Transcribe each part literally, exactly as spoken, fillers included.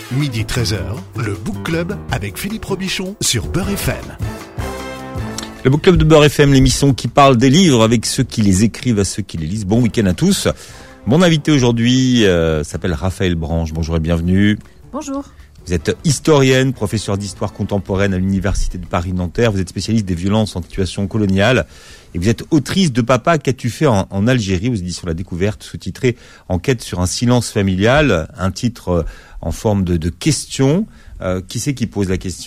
midi treize heures, le Book Club avec Philippe Robichon sur Beurre F M. Le Book Club de Beurre F M, l'émission qui parle des livres avec ceux qui les écrivent à ceux qui les lisent. Bon week-end à tous. Mon invité aujourd'hui euh, s'appelle Raphaël Branche. Bonjour et bienvenue. Bonjour. Vous êtes historienne, professeure d'histoire contemporaine à l'Université de Paris-Nanterre. Vous êtes spécialiste des violences en situation coloniale. Et vous êtes autrice de Papa, qu'as-tu fait en, en Algérie aux éditions La Découverte, sous-titré Enquête sur un silence familial. Un titre euh, en forme de, de question. Euh, qui c'est qui pose la question ?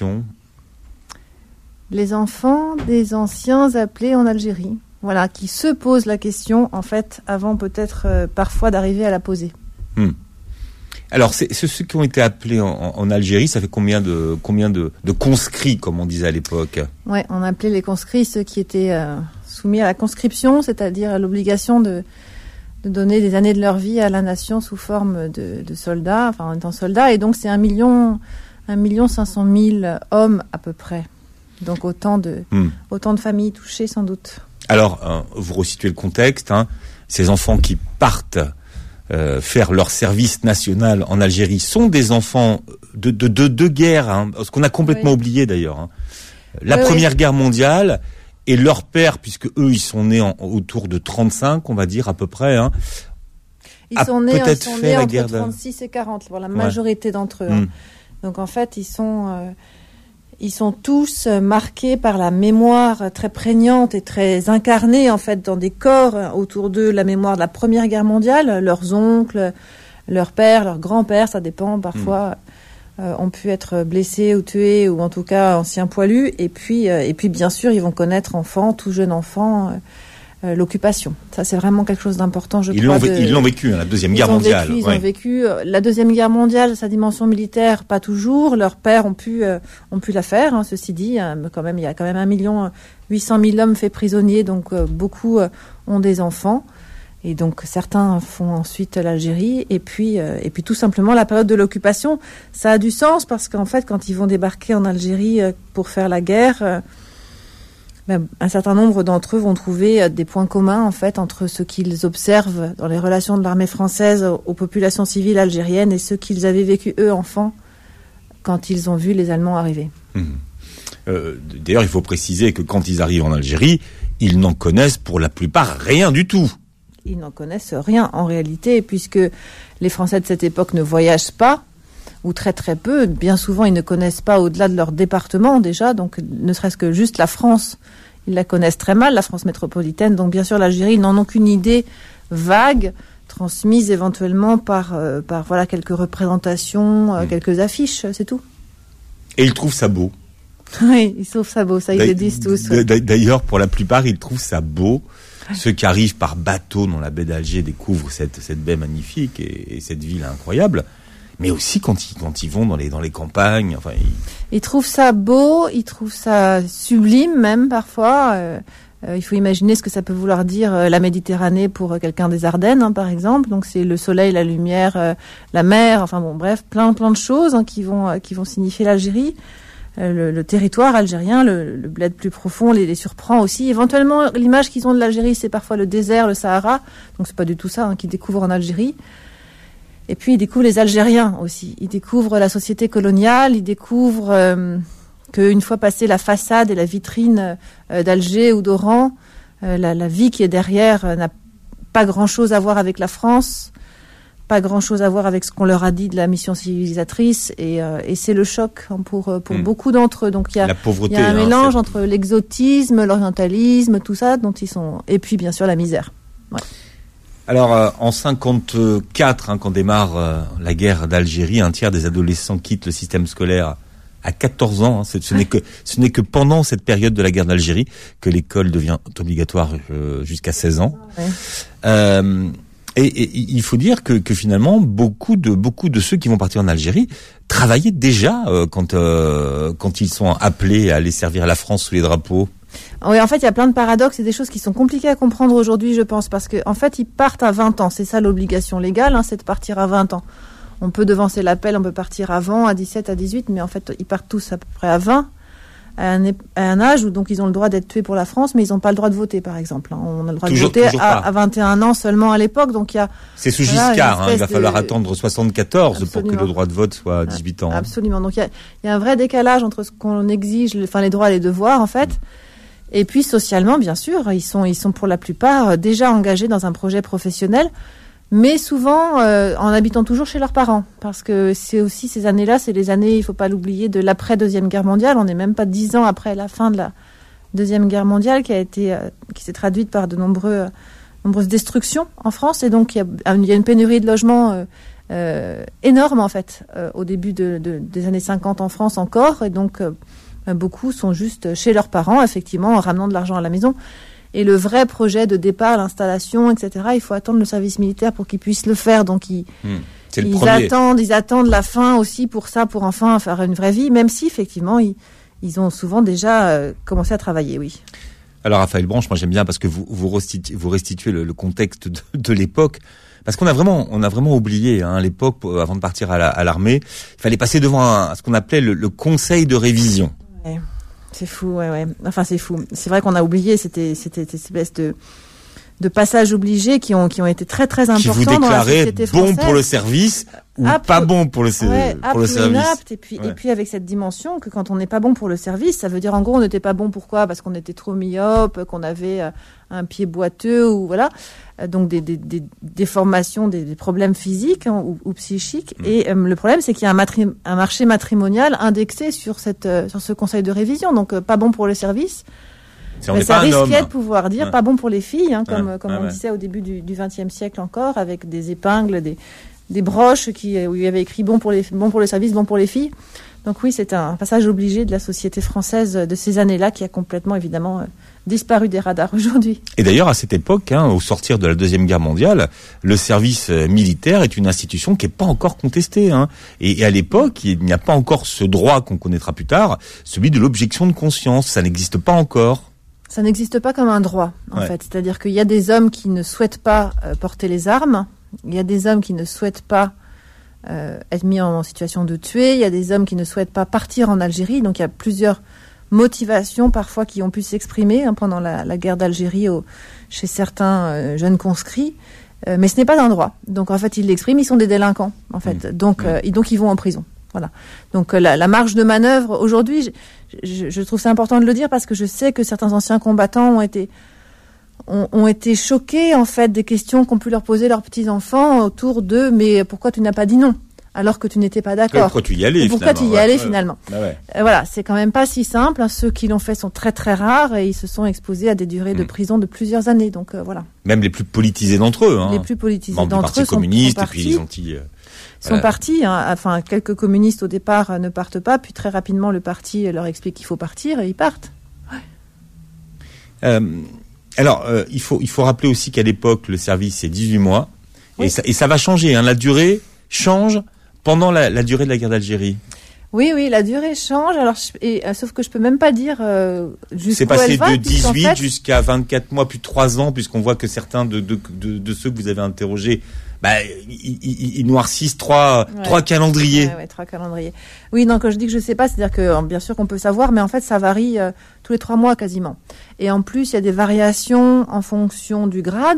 Les enfants des anciens appelés en Algérie. Voilà, qui se posent la question, en fait, avant peut-être euh, parfois d'arriver à la poser. Hmm. Alors, c'est, c'est ceux qui ont été appelés en, en Algérie, ça fait combien de combien de, de conscrits, comme on disait à l'époque ? Ouais, on appelait les conscrits ceux qui étaient euh, soumis à la conscription, c'est-à-dire à l'obligation de, de donner des années de leur vie à la nation sous forme de, de soldats, enfin en étant soldats. Et donc, c'est un million, un million cinq cent mille hommes à peu près. Donc, autant de, hmm. autant de familles touchées, sans doute. Alors, euh, vous resituez le contexte, hein, ces enfants qui partent Euh, faire leur service national en Algérie sont des enfants de de de, de guerre, hein, ce qu'on a complètement oui. oublié d'ailleurs. Hein. La oui, Première oui. Guerre mondiale et leur père, puisque eux ils sont nés en, autour de trente-cinq, on va dire à peu près. Hein, ils sont nés, ils sont nés entre trente-six et quarante, pour la majorité ouais. d'entre eux. Hein. Mm. Donc en fait ils sont euh, ils sont tous marqués par la mémoire très prégnante et très incarnée, en fait, dans des corps autour d'eux, la mémoire de la Première Guerre mondiale. Leurs oncles, leurs pères, leurs grands-pères, ça dépend, parfois, mmh. euh, ont pu être blessés ou tués, ou en tout cas anciens poilus. Et puis, euh, et puis bien sûr, ils vont connaître, enfants, tout jeune enfant, euh, euh, l'occupation. Ça, c'est vraiment quelque chose d'important, je ils crois. L'ont, de... Ils l'ont vécu, hein, la Deuxième ils Guerre mondiale. Vécu, ils ouais. ont vécu la Deuxième Guerre mondiale, sa dimension militaire, pas toujours. Leurs pères ont pu, euh, ont pu la faire, hein, ceci dit. Hein, mais quand même, il y a quand même un million huit cent mille hommes faits prisonniers, donc euh, beaucoup euh, ont des enfants. Et donc, certains font ensuite l'Algérie. Et puis, euh, et puis tout simplement, la période de l'occupation, ça a du sens parce qu'en fait, quand ils vont débarquer en Algérie euh, pour faire la guerre... Euh, Ben, un certain nombre d'entre eux vont trouver des points communs en fait entre ce qu'ils observent dans les relations de l'armée française aux populations civiles algériennes et ce qu'ils avaient vécu eux enfants quand ils ont vu les Allemands arriver. Mmh. Euh, d'ailleurs, il faut préciser que quand ils arrivent en Algérie, ils n'en connaissent pour la plupart rien du tout. Ils n'en connaissent rien en réalité, puisque les Français de cette époque ne voyagent pas, ou très très peu. Bien souvent, ils ne connaissent pas au-delà de leur département déjà, donc ne serait-ce que juste la France, ils la connaissent très mal, la France métropolitaine. Donc bien sûr, l'Algérie, ils n'en ont qu'une idée vague, transmise éventuellement par, euh, par voilà, quelques représentations, euh, mmh. quelques affiches, c'est tout. Et ils trouvent ça beau. Oui, ils trouvent ça beau, ça ils D'a- le disent tous. Ouais. D'ailleurs, pour la plupart, ils trouvent ça beau. Ceux qui arrivent par bateau dans la baie d'Alger découvrent cette, cette baie magnifique et, et cette ville incroyable. Mais aussi quand ils, quand ils vont dans les, dans les campagnes. Enfin, ils... ils trouvent ça beau, ils trouvent ça sublime même parfois. Euh, euh, il faut imaginer ce que ça peut vouloir dire euh, la Méditerranée pour euh, quelqu'un des Ardennes, hein, par exemple. Donc c'est le soleil, la lumière, euh, la mer, enfin bon, bref, plein plein de choses hein, qui vont euh, qui vont signifier l'Algérie. Euh, le, le territoire algérien, le, le bled plus profond les, les surprend aussi. Éventuellement, l'image qu'ils ont de l'Algérie, c'est parfois le désert, le Sahara. Donc c'est pas du tout ça hein, qu'ils découvrent en Algérie. Et puis, ils découvrent les Algériens aussi. Ils découvrent la société coloniale, ils découvrent euh, qu'une fois passée la façade et la vitrine euh, d'Alger ou d'Oran, euh, la, la vie qui est derrière euh, n'a pas grand-chose à voir avec la France, pas grand-chose à voir avec ce qu'on leur a dit de la mission civilisatrice. Et, euh, et c'est le choc hein, pour, pour mmh. beaucoup d'entre eux. Donc, il y a, la pauvreté, y a un hein, mélange c'est... entre l'exotisme, l'orientalisme, tout ça, dont ils sont... Et puis, bien sûr, la misère. Ouais. Alors, euh, en cinquante-quatre, hein, quand démarre euh, la guerre d'Algérie, un tiers des adolescents quittent le système scolaire à quatorze ans. Hein, c'est, ce, n'est que, ce n'est que pendant cette période de la guerre d'Algérie que l'école devient obligatoire euh, jusqu'à seize ans. Ouais. Euh, et, et il faut dire que, que finalement, beaucoup de, beaucoup de ceux qui vont partir en Algérie travaillaient déjà euh, quand, euh, quand ils sont appelés à aller servir la France sous les drapeaux. Oui, en fait, il y a plein de paradoxes et des choses qui sont compliquées à comprendre aujourd'hui, je pense, parce que en fait, ils partent à vingt ans. C'est ça l'obligation légale, hein, c'est de partir à vingt ans. On peut devancer l'appel, on peut partir avant, à dix-sept, à dix-huit, mais en fait, ils partent tous à peu près à vingt. à un, à un âge où donc ils ont le droit d'être tués pour la France, mais ils n'ont pas le droit de voter, par exemple. On a le droit toujours, de voter à, à vingt et un ans seulement à l'époque, donc il y a. C'est sous voilà, Giscard, hein, il va de... falloir attendre soixante-quatorze Absolument. pour que le droit de vote soit dix-huit ans. Hein. Absolument. Donc il y a, il y a un vrai décalage entre ce qu'on exige, enfin les droits et les devoirs en fait. Mmh. Et puis socialement, bien sûr, ils sont, ils sont pour la plupart déjà engagés dans un projet professionnel. Mais souvent euh, en habitant toujours chez leurs parents, parce que c'est aussi ces années-là, c'est les années, il faut pas l'oublier, de l'après-deuxième guerre mondiale. On n'est même pas dix ans après la fin de la deuxième guerre mondiale, qui a été, euh, qui s'est traduite par de nombreux, euh, nombreuses destructions en France, et donc il y a, il y a une pénurie de logements euh, euh, énorme en fait euh, au début de, de, des années cinquante en France encore, et donc euh, beaucoup sont juste chez leurs parents, effectivement, en ramenant de l'argent à la maison. Et le vrai projet de départ, l'installation, et cetera, il faut attendre le service militaire pour qu'ils puissent le faire. Donc ils, mmh, c'est le ils attendent, ils attendent la fin aussi pour ça, pour enfin faire une vraie vie, même si effectivement ils, ils ont souvent déjà euh, commencé à travailler, oui. Alors Raphaël Branche, moi j'aime bien parce que vous vous restituez, vous restituez le, le contexte de, de l'époque. Parce qu'on a vraiment, on a vraiment oublié hein, l'époque avant de partir à, la, à l'armée. Il fallait passer devant un, ce qu'on appelait le, le conseil de révision. Ouais. C'est fou, ouais, ouais. Enfin, c'est fou. C'est vrai qu'on a oublié, c'était, c'était cette espèce de, de passages obligés qui ont, qui ont été très, très importants qui vous dans la société française. Bon pour le service ou apte, pas bon pour le, ouais, pour le service. Inapte, et puis, ouais. et puis avec cette dimension que quand on n'est pas bon pour le service, ça veut dire en gros on n'était pas bon pourquoi? Parce qu'on était trop myope, qu'on avait euh, un pied boiteux ou voilà. Donc des, des, des déformations, des, des problèmes physiques hein, ou, ou psychiques. Mmh. Et euh, le problème, c'est qu'il y a un, matri- un marché matrimonial indexé sur, cette, euh, sur ce conseil de révision. Donc euh, pas bon pour le service. On ça risquait de pouvoir dire ouais. pas bon pour les filles, hein, comme, ouais. comme ah, on ouais. disait au début du vingtième siècle encore, avec des épingles, des, des broches qui, où il y avait écrit bon pour, les, bon pour le service, bon pour les filles. Donc oui, c'est un passage obligé de la société française de ces années-là qui a complètement, évidemment, euh, disparu des radars aujourd'hui. Et d'ailleurs, à cette époque, hein, au sortir de la Deuxième Guerre mondiale, le service militaire est une institution qui n'est pas encore contestée. Hein. Et, et à l'époque, il n'y a pas encore ce droit qu'on connaîtra plus tard, celui de l'objection de conscience. Ça n'existe pas encore. Ça n'existe pas comme un droit, en ouais. fait. C'est-à-dire qu'il y a des hommes qui ne souhaitent pas euh, porter les armes, il y a des hommes qui ne souhaitent pas euh, être mis en situation de tuer, il y a des hommes qui ne souhaitent pas partir en Algérie, donc il y a plusieurs motivations parfois qui ont pu s'exprimer hein, pendant la, la guerre d'Algérie au, chez certains euh, jeunes conscrits, euh, mais ce n'est pas un droit. Donc en fait, ils l'expriment, ils sont des délinquants, en fait. Mmh. Donc, mmh. Euh, et donc ils vont en prison. Voilà. Donc la, la marge de manœuvre aujourd'hui, je, je, je trouve c'est important de le dire parce que je sais que certains anciens combattants ont été ont, ont été choqués en fait des questions qu'ont pu leur poser leurs petits enfants autour de mais pourquoi tu n'as pas dit non alors que tu n'étais pas d'accord. Pourquoi tu y allais Pourquoi tu y ouais, allais ouais, finalement. Ouais, ouais. Euh, voilà, c'est quand même pas si simple. Hein. Ceux qui l'ont fait sont très très rares et ils se sont exposés à des durées mmh. de prison de plusieurs années. Donc euh, voilà. Même les plus politisés d'entre eux. Hein. Les plus politisés Membres d'entre eux sont, communistes sont et puis les anti. Euh... Ils sont partis, hein. Enfin quelques communistes au départ euh, ne partent pas, puis très rapidement le parti leur explique qu'il faut partir et ils partent. Ouais. Euh, alors euh, il faut il faut rappeler aussi qu'à l'époque le service c'est dix-huit mois oui. et ça et ça va changer. Hein. La durée change pendant la, la durée de la guerre d'Algérie. Oui, oui, la durée change. Alors, je, et, euh, sauf que je peux même pas dire euh, jusqu'où c'est passé elle va, de dix-huit fait... jusqu'à vingt-quatre mois, plus de trois ans, puisqu'on voit que certains de, de, de, de ceux que vous avez interrogés, bah, ils, ils, ils noircissent trois, ouais. trois calendriers. Ouais, ouais, trois calendriers. Oui, donc quand je dis que je sais pas, c'est-à-dire que bien sûr qu'on peut savoir, mais en fait ça varie euh, tous les trois mois quasiment. Et en plus, il y a des variations en fonction du grade.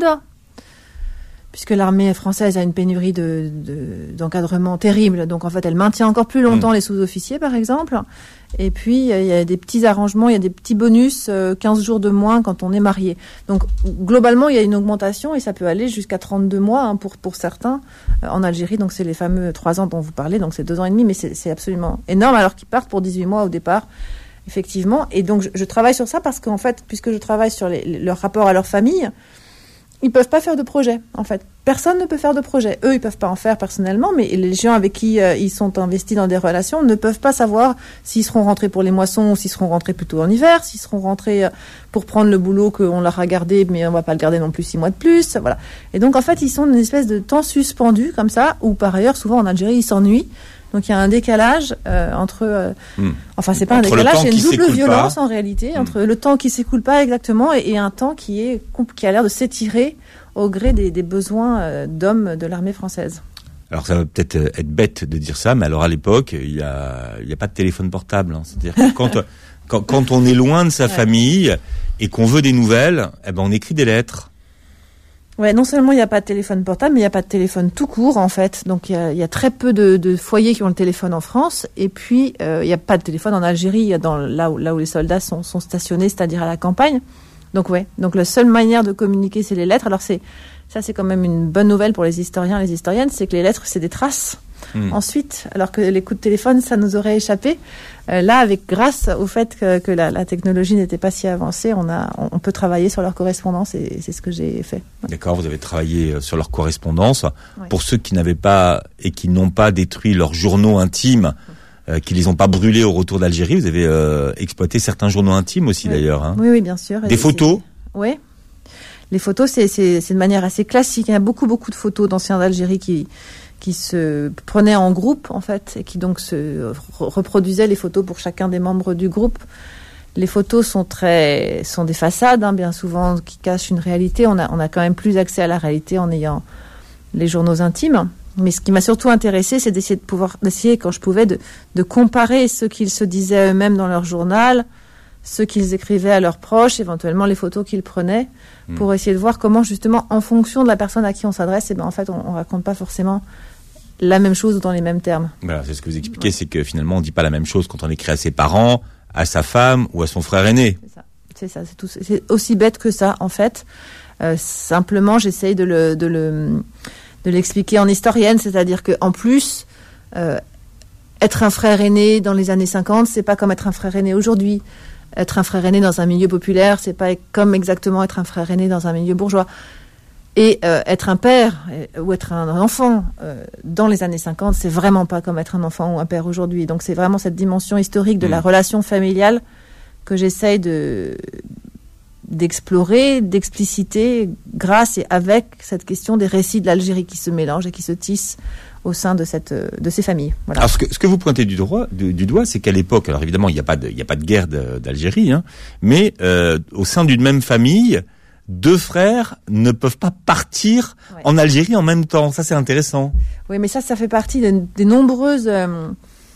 Puisque l'armée française a une pénurie de, de, d'encadrement terrible. Donc, en fait, elle maintient encore plus longtemps mmh. les sous-officiers, par exemple. Et puis, il y a des petits arrangements, il y a des petits bonus, euh, quinze jours de moins quand on est marié. Donc, globalement, il y a une augmentation et ça peut aller jusqu'à trente-deux mois hein, pour, pour certains euh, en Algérie. Donc, c'est les fameux trois ans dont vous parlez. Donc, c'est deux ans et demi, mais c'est, c'est absolument énorme alors qu'ils partent pour dix-huit mois au départ. Effectivement. Et donc, je, je travaille sur ça parce qu'en fait, puisque je travaille sur les, leur rapport à leur famille, ils peuvent pas faire de projet, en fait. Personne ne peut faire de projet. Eux, ils peuvent pas en faire personnellement, mais les gens avec qui euh, ils sont investis dans des relations ne peuvent pas savoir s'ils seront rentrés pour les moissons ou s'ils seront rentrés plutôt en hiver, s'ils seront rentrés euh, pour prendre le boulot qu'on leur a gardé, mais on va pas le garder non plus six mois de plus, voilà. Et donc, en fait, ils sont une espèce de temps suspendu, comme ça, où par ailleurs, souvent en Algérie, ils s'ennuient. Donc il y a un décalage euh, entre, euh, mmh. enfin c'est pas entre un décalage, c'est une double violence pas. en réalité mmh. entre le temps qui s'écoule pas exactement et, et un temps qui est qui a l'air de s'étirer au gré des, des besoins euh, d'hommes de l'armée française. Alors ça va peut-être être bête de dire ça, mais alors à l'époque il y a il y a pas de téléphone portable, hein. C'est-à-dire que quand Quand, quand on est loin de sa ouais. famille et qu'on veut des nouvelles, eh ben on écrit des lettres. Ouais, non seulement il n'y a pas de téléphone portable, mais il n'y a pas de téléphone tout court en fait. Donc il y a, il y a très peu de, de foyers qui ont le téléphone en France. Et puis euh, il n'y a pas de téléphone en Algérie, dans là où là où les soldats sont, sont stationnés, c'est-à-dire à la campagne. Donc ouais, donc la seule manière de communiquer, c'est les lettres. Alors c'est ça, c'est quand même une bonne nouvelle pour les historiens, les historiennes, c'est que les lettres, c'est des traces. Mmh. Ensuite, alors que les coups de téléphone, ça nous aurait échappé. Euh, là, avec grâce au fait que, que la, la technologie n'était pas si avancée, on a, on, on peut travailler sur leur correspondance et c'est ce que j'ai fait. Ouais. D'accord, vous avez travaillé sur leur correspondance. Ouais. Pour ceux qui n'avaient pas et qui n'ont pas détruit leurs journaux intimes, euh, qui les ont pas brûlés au retour d'Algérie, vous avez euh, exploité certains journaux intimes aussi, oui. d'ailleurs. Hein. Oui, oui, bien sûr. Des et photos. Oui. Les photos, c'est, c'est, c'est de manière assez classique. Il y a beaucoup, beaucoup de photos d'anciens d'Algérie qui qui se prenaient en groupe, en fait, et qui donc se reproduisaient les photos pour chacun des membres du groupe. Les photos sont très, sont des façades, hein, bien souvent, qui cachent une réalité. On a, on a quand même plus accès à la réalité en ayant les journaux intimes. Mais ce qui m'a surtout intéressée, c'est d'essayer de pouvoir, d'essayer, quand je pouvais, de, de comparer ce qu'ils se disaient eux-mêmes dans leur journal, ce qu'ils écrivaient à leurs proches, éventuellement les photos qu'ils prenaient, mmh. pour essayer de voir comment, justement, en fonction de la personne à qui on s'adresse, eh ben, en fait, on, on raconte pas forcément la même chose ou dans les mêmes termes. Voilà, c'est ce que vous expliquez, ouais. c'est que finalement, on dit pas la même chose quand on écrit à ses parents, à sa femme ou à son frère aîné. C'est ça, c'est ça, c'est, tout, c'est aussi bête que ça, en fait. Euh, simplement, j'essaye de le, de le, de l'expliquer en historienne, c'est-à-dire que en plus, euh, être un frère aîné dans les années cinquante, c'est pas comme être un frère aîné aujourd'hui. Être un frère aîné dans un milieu populaire, c'est pas comme exactement être un frère aîné dans un milieu bourgeois. Et euh, être un père euh, ou être un enfant euh, dans les années cinquante, c'est vraiment pas comme être un enfant ou un père aujourd'hui. Donc c'est vraiment cette dimension historique de mmh. la relation familiale que j'essaye de d'explorer, d'expliciter grâce et avec cette question des récits de l'Algérie qui se mélangent et qui se tissent au sein de cette de ces familles. Voilà. Alors ce que ce que vous pointez du doigt du, du doigt, c'est qu'à l'époque, alors évidemment il n'y a pas de il y a pas de guerre de, d'Algérie, hein, mais euh, au sein d'une même famille, deux frères ne peuvent pas partir ouais. en Algérie en même temps. Ça c'est intéressant. Oui, mais ça ça fait partie des, des nombreuses, euh,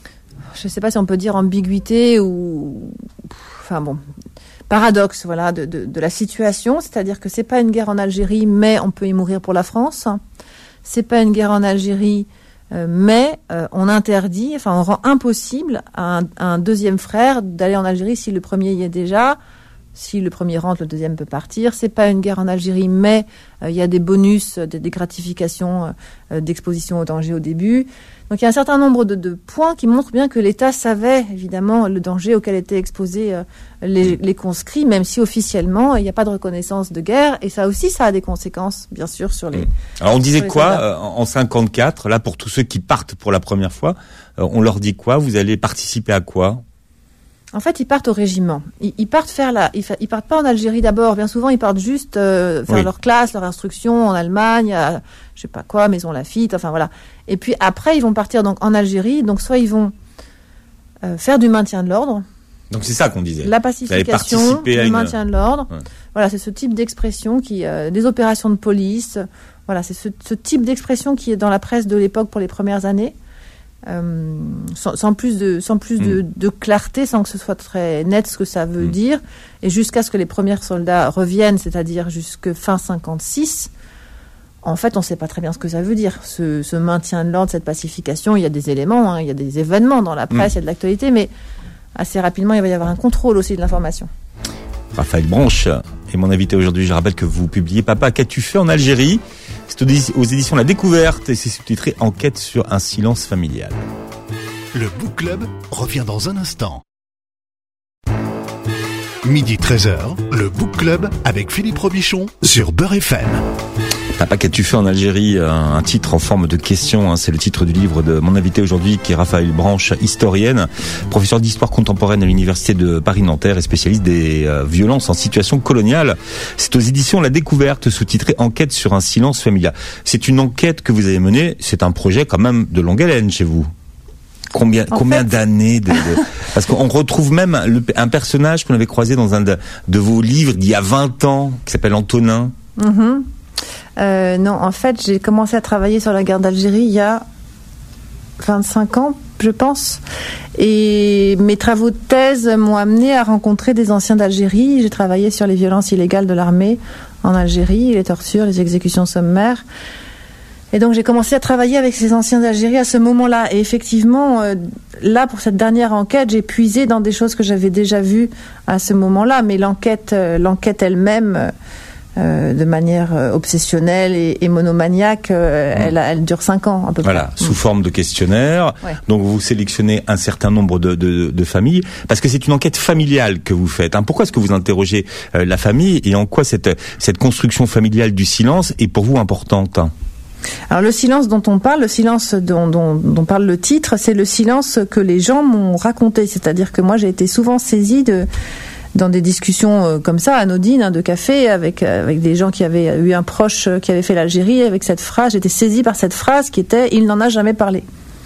je ne sais pas si on peut dire ambiguïté ou, enfin bon. paradoxe, voilà, de, de, de la situation, c'est-à-dire que c'est pas une guerre en Algérie, mais on peut y mourir pour la France. C'est pas une guerre en Algérie, euh, mais euh, on interdit, enfin on rend impossible à un, à un deuxième frère d'aller en Algérie si le premier y est déjà. Si le premier rentre, le deuxième peut partir. C'est pas une guerre en Algérie, mais il euh, y a des bonus, des, des gratifications euh, d'exposition au danger au début. Donc il y a un certain nombre de, de points qui montrent bien que l'État savait évidemment le danger auquel étaient exposés euh, les, les conscrits, même si officiellement il n'y a pas de reconnaissance de guerre. Et ça aussi, ça a des conséquences, bien sûr, sur les. Alors on disait quoi euh, en cinquante-quatre, là pour tous ceux qui partent pour la première fois, euh, on leur dit quoi? Vous allez participer à quoi? En fait, ils partent au régiment. Ils, ils partent faire la. Ils, ils partent pas en Algérie d'abord. Bien souvent, ils partent juste euh, faire oui. leur classe, leur instruction en Allemagne, à, je sais pas quoi, Maison Lafitte. Enfin voilà. Et puis après, ils vont partir donc en Algérie. Donc soit ils vont euh, faire du maintien de l'ordre. Donc c'est ça qu'on disait. La pacification, le une... maintien de l'ordre. Ouais. Voilà, c'est ce type d'expression qui, euh, des opérations de police. Voilà, c'est ce, ce type d'expression qui est dans la presse de l'époque pour les premières années. Euh, sans, sans plus de sans plus mmh. de, de clarté, sans que ce soit très net ce que ça veut mmh. dire, et jusqu'à ce que les premiers soldats reviennent, c'est-à-dire jusque fin cinquante-six. En fait, on ne sait pas très bien ce que ça veut dire. Ce, ce maintien de l'ordre, cette pacification, il y a des éléments, hein, il y a des événements dans la presse, mmh. il y a de l'actualité, mais assez rapidement, il va y avoir un contrôle aussi de l'information. Raphaël Branche est mon invité aujourd'hui. Je rappelle que vous publiez Papa, qu'as-tu fait en Algérie? C'est aux éditions La Découverte et c'est sous-titré Enquête sur un silence familial. Le Book Club revient dans un instant. Midi treize heures, le Book Club avec Philippe Robichon sur Beurre F M. Papa, qu'as-tu fait en Algérie? Un titre en forme de question, hein, c'est le titre du livre de mon invité aujourd'hui qui est Raphaël Branche, historienne, professeur d'histoire contemporaine à l'université de Paris-Nanterre et spécialiste des euh, violences en situation coloniale. C'est aux éditions La Découverte, sous-titré Enquête sur un silence familial. C'est une enquête que vous avez menée, c'est un projet quand même de longue haleine chez vous. Combien, combien fait... d'années de, de... Parce qu'on retrouve même le, un personnage qu'on avait croisé dans un de, de vos livres d'il y a vingt ans, qui s'appelle Antonin. Mm-hmm. Euh, non, en fait, j'ai commencé à travailler sur la guerre d'Algérie il y a vingt-cinq ans, je pense. Et mes travaux de thèse m'ont amené à rencontrer des anciens d'Algérie. J'ai travaillé sur les violences illégales de l'armée en Algérie, les tortures, les exécutions sommaires. Et donc j'ai commencé à travailler avec ces anciens d'Algérie à ce moment-là. Et effectivement, euh, là, pour cette dernière enquête, j'ai puisé dans des choses que j'avais déjà vues à ce moment-là. Mais l'enquête, euh, l'enquête elle-même, euh, de manière euh, obsessionnelle et, et monomaniaque, euh, mmh. elle, elle dure cinq ans à peu près. Voilà, sous mmh. forme de questionnaire. Ouais. Donc vous sélectionnez un certain nombre de, de, de familles, parce que c'est une enquête familiale que vous faites. Hein. Pourquoi est-ce que vous interrogez euh, la famille, et en quoi cette, cette construction familiale du silence est pour vous importante ? Alors le silence dont on parle, le silence dont, dont, dont parle le titre, c'est le silence que les gens m'ont raconté. C'est-à-dire que moi j'ai été souvent saisie de, dans des discussions euh, comme ça, anodines, hein, de café, avec, avec des gens qui avaient eu un proche qui avait fait l'Algérie, avec cette phrase, j'étais saisie par cette phrase qui était « il n'en a jamais parlé ».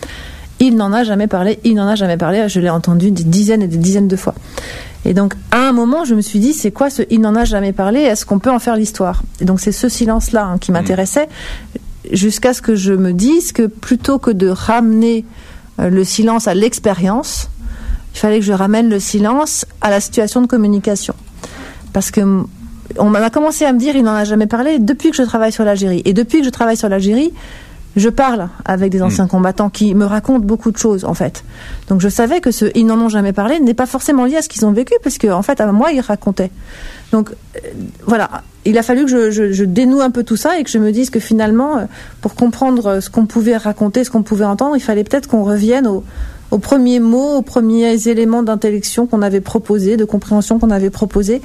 Il n'en a jamais parlé, il n'en a jamais parlé, je l'ai entendu des dizaines et des dizaines de fois. Et donc, à un moment, je me suis dit, c'est quoi ce « il n'en a jamais parlé » ? Est-ce qu'on peut en faire l'histoire ? Et donc, c'est ce silence-là hein, qui m'intéressait. Mmh. Jusqu'à ce que je me dise que plutôt que de ramener le silence à l'expérience, il fallait que je ramène le silence à la situation de communication. Parce que on m'a commencé à me dire, il n'en a jamais parlé, depuis que je travaille sur l'Algérie. Et depuis que je travaille sur l'Algérie, je parle avec des anciens mmh. combattants qui me racontent beaucoup de choses, en fait. Donc je savais que ce « ils n'en ont jamais parlé » n'est pas forcément lié à ce qu'ils ont vécu, parce qu'en fait, à moi, ils racontaient. Donc, euh, voilà. Il a fallu que je, je, je dénoue un peu tout ça et que je me dise que finalement, pour comprendre ce qu'on pouvait raconter, ce qu'on pouvait entendre, il fallait peut-être qu'on revienne au, aux premiers mots, aux premiers éléments d'intellection qu'on avait proposés, de compréhension qu'on avait proposés,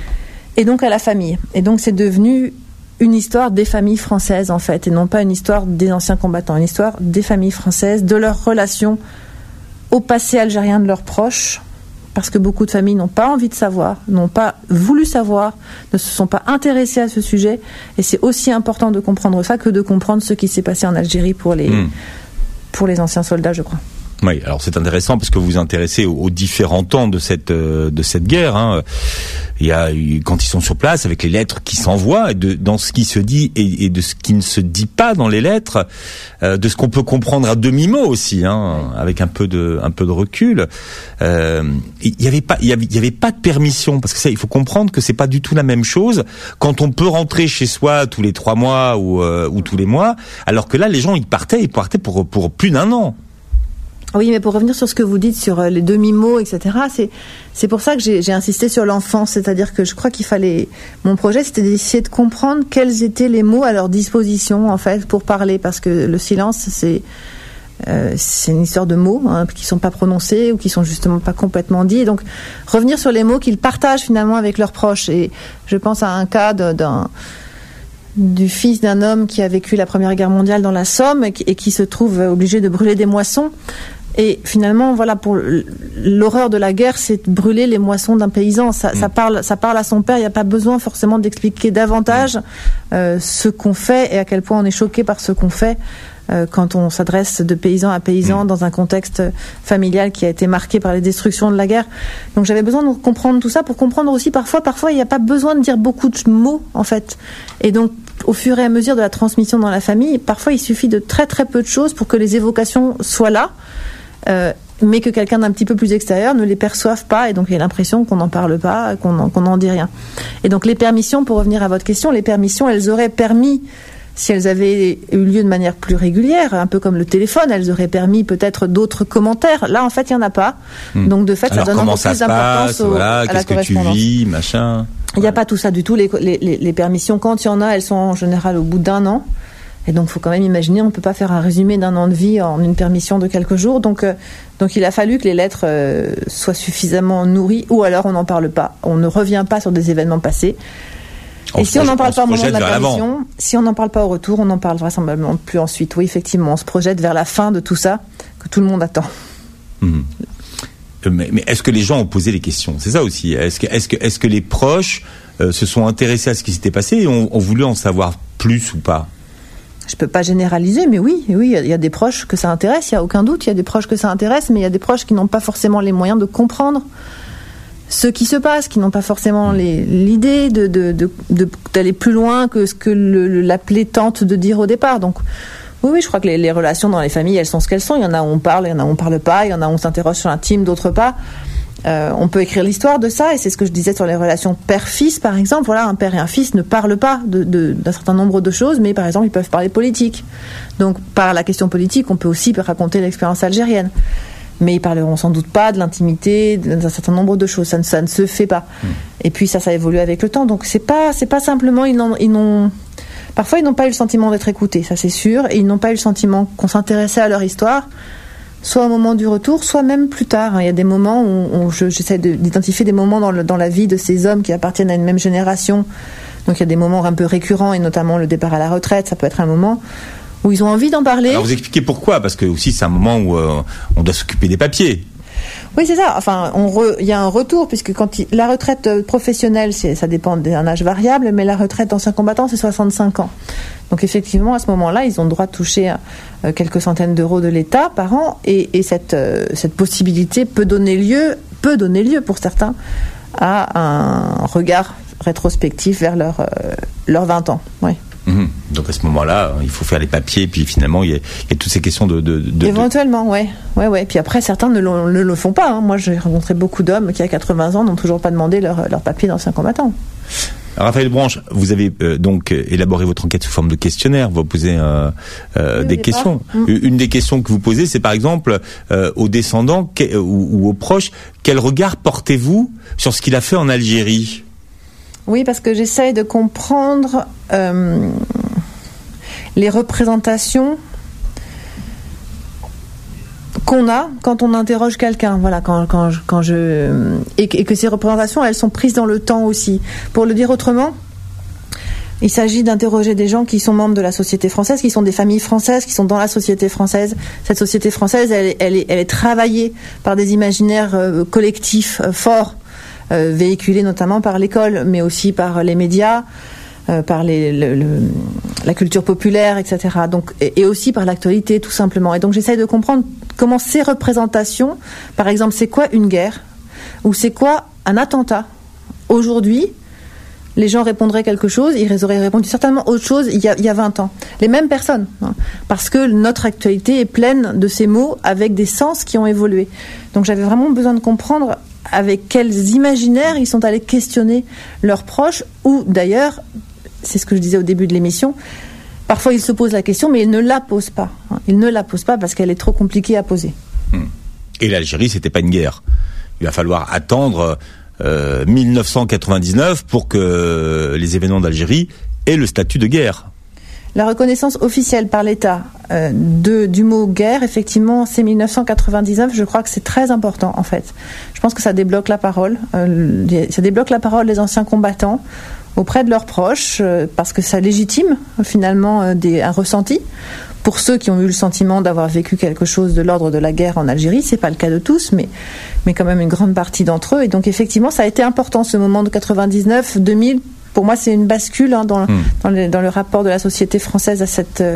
et donc à la famille. Et donc c'est devenu une histoire des familles françaises, en fait, et non pas une histoire des anciens combattants, une histoire des familles françaises, de leurs relations au passé algérien de leurs proches, parce que beaucoup de familles n'ont pas envie de savoir, n'ont pas voulu savoir, ne se sont pas intéressées à ce sujet, et c'est aussi important de comprendre ça que de comprendre ce qui s'est passé en Algérie pour les, mmh. pour les anciens soldats, je crois. Oui, alors c'est intéressant parce que vous vous intéressez aux, aux différents temps de cette euh, de cette guerre. Hein. Il y a quand ils sont sur place avec les lettres qui s'envoient, et de, dans ce qui se dit et, et de ce qui ne se dit pas dans les lettres, euh, de ce qu'on peut comprendre à demi-mot aussi, hein, avec un peu de un peu de recul. Euh, il y avait pas il y avait, il y avait pas de permission, parce que ça, il faut comprendre que c'est pas du tout la même chose quand on peut rentrer chez soi tous les trois mois ou euh, ou tous les mois, alors que là les gens ils partaient ils partaient pour pour plus d'un an. Oui, mais pour revenir sur ce que vous dites sur les demi-mots, et cetera, c'est c'est pour ça que j'ai, j'ai insisté sur l'enfance, c'est-à-dire que je crois qu'il fallait... Mon projet, c'était d'essayer de comprendre quels étaient les mots à leur disposition, en fait, pour parler, parce que le silence, c'est euh, c'est une histoire de mots hein, qui sont pas prononcés ou qui sont justement pas complètement dits. Et donc, revenir sur les mots qu'ils partagent finalement avec leurs proches. Et je pense à un cas de, d'un... du fils d'un homme qui a vécu la Première Guerre mondiale dans la Somme et qui, et qui se trouve obligé de brûler des moissons. Et finalement, voilà, pour l'horreur de la guerre, c'est de brûler les moissons d'un paysan. Ça, mmh. ça parle, ça parle à son père. Il n'y a pas besoin forcément d'expliquer davantage euh, ce qu'on fait et à quel point on est choqué par ce qu'on fait euh, quand on s'adresse de paysan à paysan mmh. dans un contexte familial qui a été marqué par les destructions de la guerre. Donc j'avais besoin de comprendre tout ça pour comprendre aussi parfois, parfois il n'y a pas besoin de dire beaucoup de mots en fait. Et donc au fur et à mesure de la transmission dans la famille, parfois il suffit de très très peu de choses pour que les évocations soient là. Euh, mais que quelqu'un d'un petit peu plus extérieur ne les perçoive pas, et donc il y a l'impression qu'on n'en parle pas, qu'on n'en, qu'on n'en dit rien. Et donc les permissions, pour revenir à votre question, les permissions, elles auraient permis, si elles avaient eu lieu de manière plus régulière, un peu comme le téléphone, elles auraient permis peut-être d'autres commentaires. Là, en fait, il n'y en a pas. Mmh. Donc de fait, alors, ça donne encore plus d'importance au, voilà, à la correspondance. Qu'est-ce que tu vis, machin. Il n'y a pas tout ça du tout. Les, les, les permissions, quand il y en a, elles sont en général au bout d'un an. Et donc, il faut quand même imaginer, on ne peut pas faire un résumé d'un an de vie en une permission de quelques jours. Donc, euh, donc il a fallu que les lettres euh, soient suffisamment nourries, ou alors on n'en parle pas. On ne revient pas sur des événements passés. On et si on n'en parle pas au moment de la permission, si on n'en parle pas au retour, on n'en parle vraisemblablement plus ensuite. Oui, effectivement, on se projette vers la fin de tout ça que tout le monde attend. Mmh. Mais, mais est-ce que les gens ont posé les questions ? C'est ça aussi. Est-ce que, est-ce que, est-ce que les proches euh, se sont intéressés à ce qui s'était passé et ont, ont voulu en savoir plus ou pas ? Je peux pas généraliser, mais oui, oui, il y, y a des proches que ça intéresse, il y a aucun doute, il y a des proches que ça intéresse, mais il y a des proches qui n'ont pas forcément les moyens de comprendre ce qui se passe, qui n'ont pas forcément les, l'idée de, de, de, de, d'aller plus loin que ce que le, l'appelé tente de dire au départ. Donc, Oui, oui, je crois que les, les relations dans les familles, elles sont ce qu'elles sont. Il y en a où on parle, il y en a où on parle pas, il y en a où on s'interroge sur l'intime, d'autres pas. Euh, on peut écrire l'histoire de ça, et c'est ce que je disais sur les relations père-fils, par exemple. Voilà, un père et un fils ne parlent pas de, de, d'un certain nombre de choses, mais par exemple, ils peuvent parler politique. Donc, par la question politique, on peut aussi raconter l'expérience algérienne. Mais ils parleront sans doute pas de l'intimité, d'un certain nombre de choses. Ça ne, ça ne se fait pas. Mmh. Et puis ça, ça évolue avec le temps. Donc, c'est pas, c'est pas simplement, ils n'ont, ils n'ont, parfois, ils n'ont pas eu le sentiment d'être écoutés, ça c'est sûr, et ils n'ont pas eu le sentiment qu'on s'intéressait à leur histoire, soit au moment du retour, soit même plus tard. Il y a des moments où, où je, j'essaie de, d'identifier des moments dans, le, dans la vie de ces hommes qui appartiennent à une même génération. Donc il y a des moments un peu récurrents, et notamment le départ à la retraite, ça peut être un moment où ils ont envie d'en parler. Alors vous expliquez pourquoi, parce que aussi c'est un moment où euh, on doit s'occuper des papiers. Oui, c'est ça. Enfin, on re, il y a un retour, puisque quand il, la retraite professionnelle, c'est, ça dépend d'un âge variable, mais la retraite d'ancien combattant, c'est soixante-cinq ans. Donc effectivement, à ce moment-là, ils ont le droit de toucher euh, quelques centaines d'euros de l'État par an, et, et cette, euh, cette possibilité peut donner lieu, peut donner lieu pour certains, à un regard rétrospectif vers leurs euh, leurs vingt ans. Oui. Mmh. Donc à ce moment-là, il faut faire les papiers, puis finalement il y a, il y a toutes ces questions de... de, de Éventuellement, de... ouais. ouais, ouais. Puis après, certains ne, ne le font pas. Hein. Moi, j'ai rencontré beaucoup d'hommes qui, à quatre-vingts ans, n'ont toujours pas demandé leur, leur papier d'ancien combattant. Raphaël Branche, vous avez euh, donc élaboré votre enquête sous forme de questionnaire. Vous posez euh, euh, oui, des questions. Mmh. Une des questions que vous posez, c'est par exemple euh, aux descendants que, ou, ou aux proches, quel regard portez-vous sur ce qu'il a fait en Algérie ? Oui, parce que j'essaye de comprendre euh, les représentations qu'on a quand on interroge quelqu'un. Voilà, quand, quand, quand je et que, et que ces représentations, elles sont prises dans le temps aussi. Pour le dire autrement, il s'agit d'interroger des gens qui sont membres de la société française, qui sont des familles françaises, qui sont dans la société française. Cette société française, elle, elle, est, elle est travaillée par des imaginaires euh, collectifs euh, forts. Euh, véhiculés notamment par l'école, mais aussi par les médias, euh, par les, le, le, la culture populaire, et cetera. Donc, et, et aussi par l'actualité, tout simplement. Et donc, j'essaye de comprendre comment ces représentations, par exemple, c'est quoi une guerre, ou c'est quoi un attentat. Aujourd'hui, les gens répondraient quelque chose, ils auraient répondu certainement autre chose il y a, il y a vingt ans. Les mêmes personnes, hein, parce que notre actualité est pleine de ces mots avec des sens qui ont évolué. Donc, j'avais vraiment besoin de comprendre avec quels imaginaires ils sont allés questionner leurs proches, ou d'ailleurs, c'est ce que je disais au début de l'émission, parfois ils se posent la question, mais ils ne la posent pas. Ils ne la posent pas parce qu'elle est trop compliquée à poser. Et l'Algérie, c'était pas une guerre. Il va falloir attendre euh, mille neuf cent quatre-vingt-dix-neuf pour que les événements d'Algérie aient le statut de guerre. La reconnaissance officielle par l'État euh, de, du mot guerre, effectivement, c'est mille neuf cent quatre-vingt-dix-neuf. Je crois que c'est très important, en fait. Je pense que ça débloque la parole. Euh, ça débloque la parole des anciens combattants auprès de leurs proches, euh, parce que ça légitime, finalement, euh, des, un ressenti. Pour ceux qui ont eu le sentiment d'avoir vécu quelque chose de l'ordre de la guerre en Algérie, c'est pas le cas de tous, mais, mais quand même une grande partie d'entre eux. Et donc, effectivement, ça a été important, ce moment de quatre-vingt-dix-neuf, deux mille. Pour moi, c'est une bascule hein, dans, mmh. dans, le, dans le rapport de la société française à cette, euh,